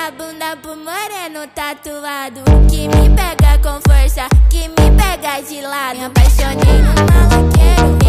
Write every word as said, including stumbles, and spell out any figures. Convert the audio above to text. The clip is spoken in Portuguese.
a bunda pro moreno tatuado, que me pega com força, que me pega de lado. Me apaixonei no maloqueiro,